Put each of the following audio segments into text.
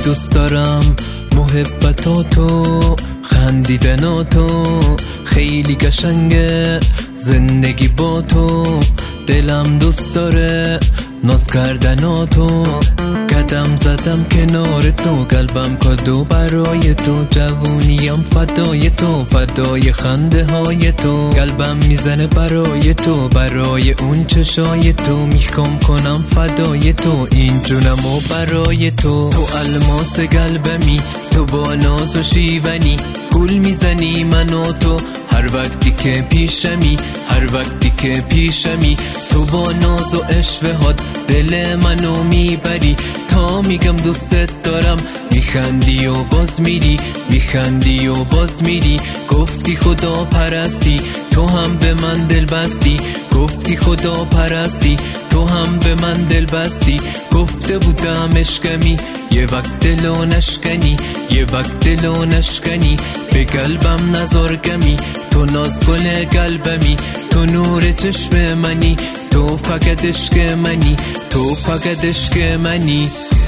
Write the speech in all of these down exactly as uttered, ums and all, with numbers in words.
دوست دارم محبتاتو، خندیدناتو، خیلی قشنگه زندگی با تو. دلم دوست داره ناز کردناتو، قدم زدم کنار تو، قلبم کادو برای تو، جوونیم فدای تو، فدای خنده های تو، قلبم میزنه برای تو، برای اون چشای تو، میخوام کنم فدای تو، این جونم و برای تو. تو الماس قلبمی، تو با ناز و شیونی گل میزنی من و تو، هر وقتی که پیشمی، هر وقتی که پیشمی، تو با ناز و اشوهات دل منو میبری. تا میگم دوست دارم میخندی و باز میری، میخندی و باز میری. گفتی خدا پرستی، تو هم به من دل بستی، گفتی خدا پرستی، تو هم به من دل بستی. گفته بودم عشقمی، یه وقت دلو نشکنی، یه وقت دلو نشکنی. به قلبم نزار گمی، تو نازگل قلبمی، تو نور چشم منی، تو فقط عشق منی، تو فقط عشق منی.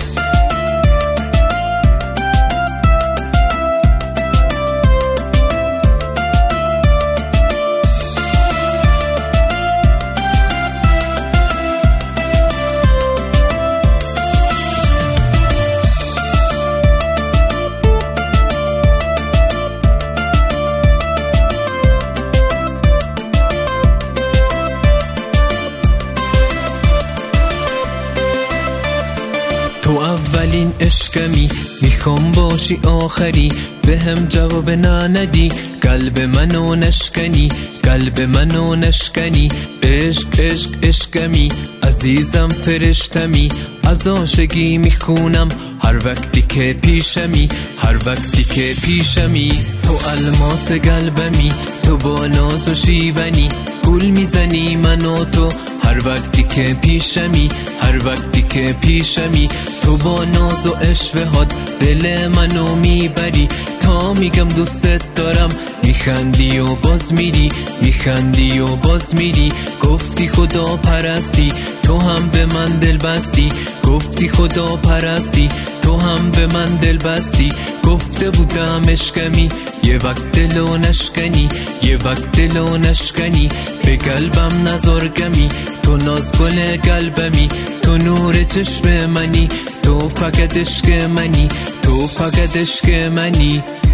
تو اولین عشقمی، میخوام باشی آخری، به هم جواب ندی، قلب منو نشکنی، قلب منو نشکنی. عشق عشق عشقمی، عزیزم فرشتمی، از عاشقی میخونم هر وقتی که پیشمی، هر وقتی که پیشمی. تو الماس قلبمی، تو با ناز و شیونی گل میزنی من و تو، هر وقتی که پیشمی، هر وقتی که پیشمی. تو با ناز و اشوهات دل منو میبری. تا میگم دوست دارم میخندی و باز میری، میخندی و باز میری. گفتی خدا پرستی، تو هم به من دل بستی، گفتی خدا پرستی، تو هم به من دل بستی. گفته بودم عشقمی، یه وقت دلو نشکنی، یه وقت دلو نشکنی. به قلبم نزار گمی، تو نازگل قلبمی، تو نور چشم منی، تو فقط عشق منی، تو فقط عشق منی.